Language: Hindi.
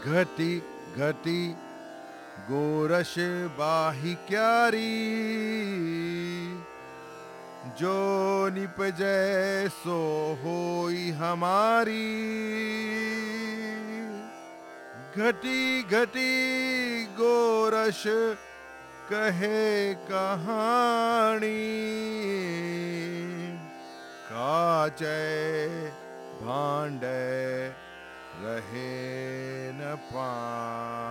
घटी घटी गोरश बाही क्यारी, जो निपजै सो होई हमारी। घटी घटी गोरश कहे कहानी, काचै भांडे रहे न पानी।